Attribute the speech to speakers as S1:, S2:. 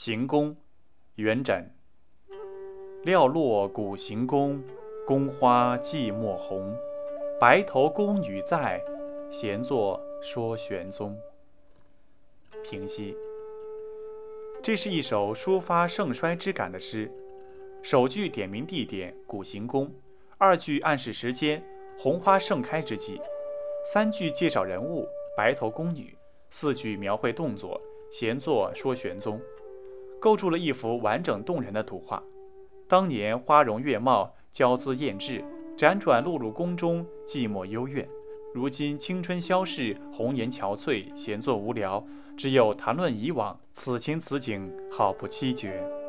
S1: 行宫，元稹。料落古行宫，宫花寂寞红。白头宫女在，闲坐说玄宗。平息。这是一首抒发盛衰之感的诗，首句点明地点古行宫，二句暗示时间红花盛开之际，三句介绍人物白头宫女，四句描绘动作闲坐说玄宗，构筑了一幅完整动人的图画。当年花容月貌，娇姿艳质，辗转落入宫中，寂寞幽怨。如今青春消逝，红颜憔悴，闲坐无聊，只有谈论以往，此情此景，好不凄绝。